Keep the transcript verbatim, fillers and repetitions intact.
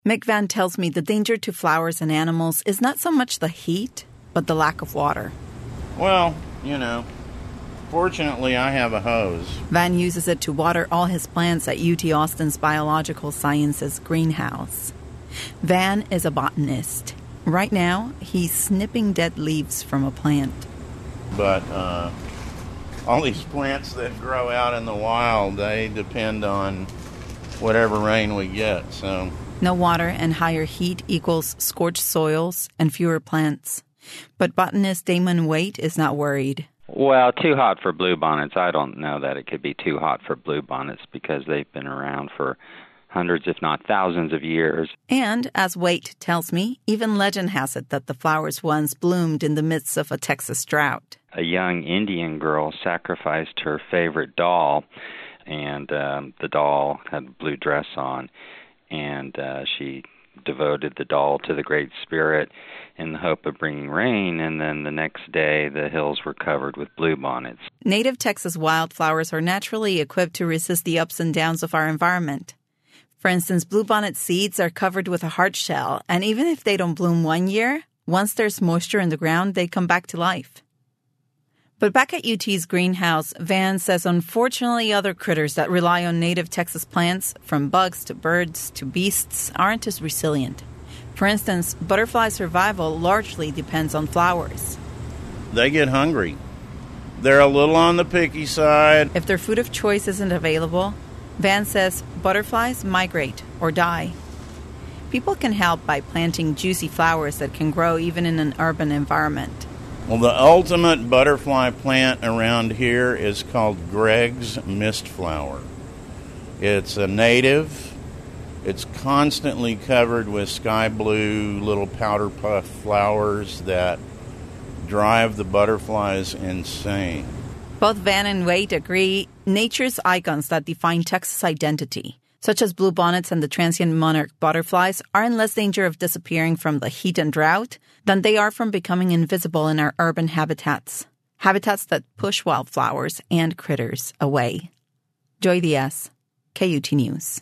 Mick Van tells me the danger to flowers and animals is not so much the heat, but the lack of water. Well, you know, fortunately I have a hose. Van uses it to water all his plants at U T Austin's Biological Sciences greenhouse. Van is a botanist. Right now, he's snipping dead leaves from a plant. But uh, all these plants that grow out in the wild, they depend on whatever rain we get, so... No water and higher heat equals scorched soils and fewer plants. But botanist Damon Waite is not worried. Well, too hot for bluebonnets. I don't know that it could be too hot for bluebonnets because they've been around for hundreds, if not thousands of years. And, as Waite tells me, even legend has it that the flowers once bloomed in the midst of a Texas drought. A young Indian girl sacrificed her favorite doll, and um, the doll had a blue dress on, and uh, she devoted the doll to the Great Spirit in the hope of bringing rain, and then the next day the hills were covered with bluebonnets. Native Texas wildflowers are naturally equipped to resist the ups and downs of our environment. For instance, bluebonnet seeds are covered with a hard shell, and even if they don't bloom one year, once there's moisture in the ground, they come back to life. But back at U T's greenhouse, Van says unfortunately other critters that rely on native Texas plants, from bugs to birds to beasts, aren't as resilient. For instance, butterfly survival largely depends on flowers. They get hungry. They're a little on the picky side. If their food of choice isn't available, Van says butterflies migrate or die. People can help by planting juicy flowers that can grow even in an urban environment. Well, the ultimate butterfly plant around here is called Greg's Mistflower. It's a native. It's constantly covered with sky blue little powder puff flowers that drive the butterflies insane. Both Van and Waite agree nature's icons that define Texas identity, such as bluebonnets and the transient monarch butterflies, are in less danger of disappearing from the heat and drought than they are from becoming invisible in our urban habitats, habitats that push wildflowers and critters away. Joy Diaz, K U T News.